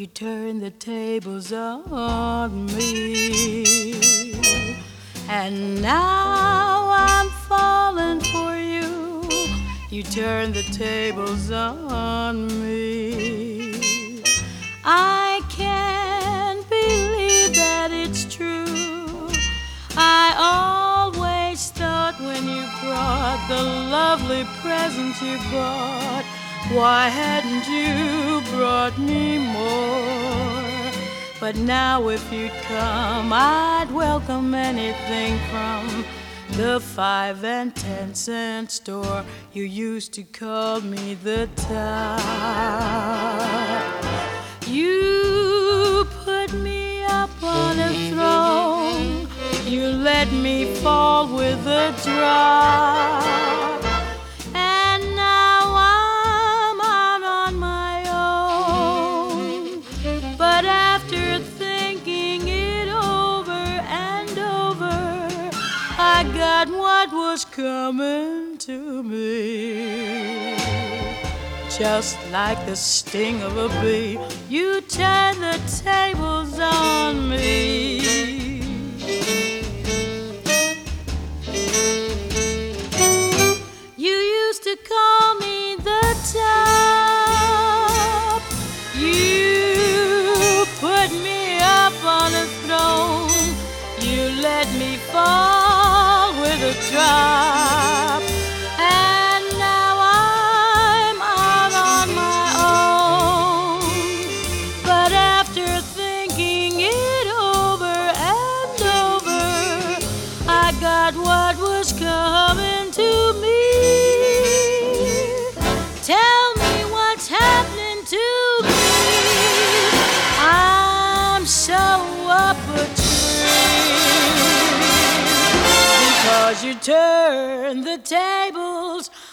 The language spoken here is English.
turned the tables on me. And now I'm falling for you. You turned the tables on me. I can't believe that it's true. I always thought when you brought the lovely presents you brought, why hadn't you brought me more? But now if you'd come, I'd welcome anything from the 5 and 10 cent store. You used to call me the top. You put me up on a throne. You let me fall with a drop. And now I'm out on my own. But after thinking it over and over, I got what was coming to me. Just like the sting of a bee, you turned the tables on me. You used to call me the top. You put me up on a throne. You let me fall with a drop. And now I'm out on my own. But after thinking it over and over, I got what was coming to me. Tell me what's happening to me. I'm so up a tree because you turned the tables